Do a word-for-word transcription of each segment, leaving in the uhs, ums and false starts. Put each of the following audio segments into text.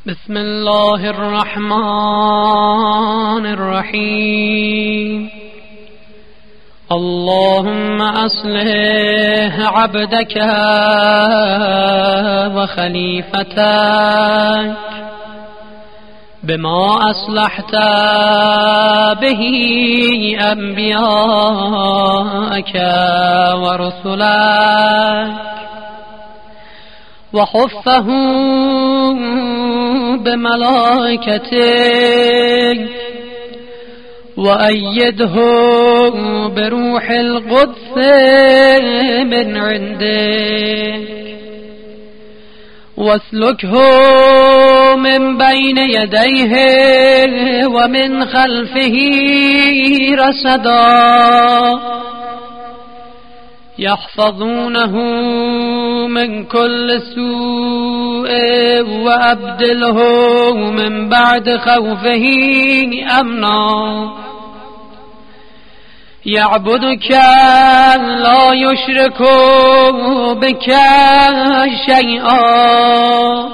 بسم الله الرحمن الرحيم. اللهم أصلح عبدك وخليفتك بما أصلحت به أنبياءك ورسلك وحفه بملائكتك وأيده بروح القدس من عندك واسلكه من بين يديه ومن خلفه رصدا يحفظونه من كل سوء وأبدله من بعد خوفه أمنا يعبدك لا يشرك بك شيئا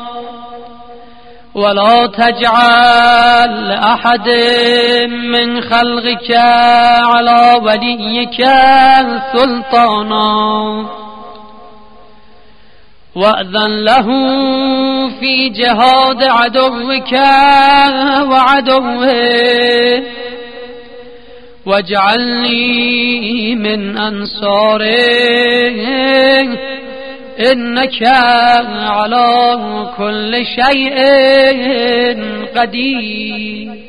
ولا تجعل أحد من خلقك على وليك سلطانا وأذن له في جهاد عدوك وعدوه واجعلني من أنصاره إنك على كل شيء قدير.